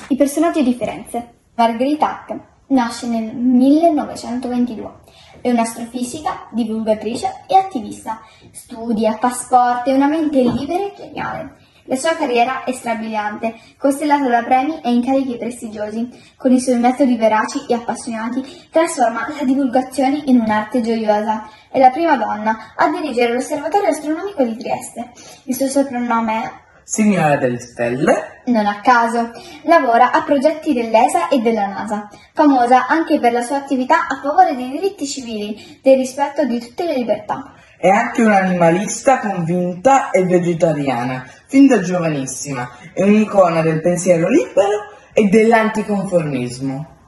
I personaggi di Firenze. Margherita Hack nasce nel 1922. È un'astrofisica, divulgatrice e attivista. Studia, fa sport e una mente libera e geniale. La sua carriera è strabiliante, costellata da premi e incarichi prestigiosi. Con i suoi metodi veraci e appassionati trasforma la divulgazione in un'arte gioiosa. È la prima donna a dirigere l'Osservatorio Astronomico di Trieste. Il suo soprannome è Signora delle Stelle. Non a caso, lavora a progetti dell'ESA e della NASA, famosa anche per la sua attività a favore dei diritti civili, del rispetto di tutte le libertà. È anche un'animalista convinta e vegetariana, fin da giovanissima. È un'icona del pensiero libero e dell'anticonformismo.